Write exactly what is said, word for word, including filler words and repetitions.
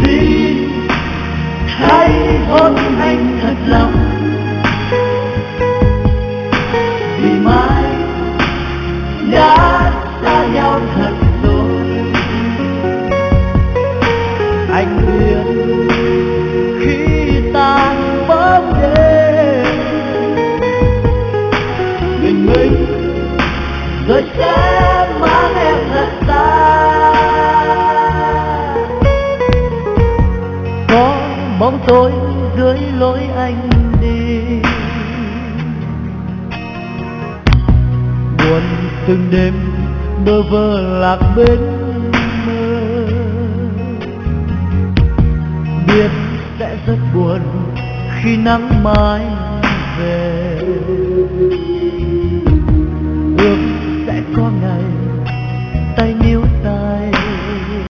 Xin hãy hôn anh thật lòng, vì mai đã xa nhau thật rồi. Anh biết khi tàn bóng đêm mình mình rồi sẽ mang em thật xa. Có bóng tối dưới lối anh đi, buồn từng đêm bơ vơ lạc bên mơ, biết sẽ rất buồn khi nắng mai về. Ước sẽ có ngày tay níu tay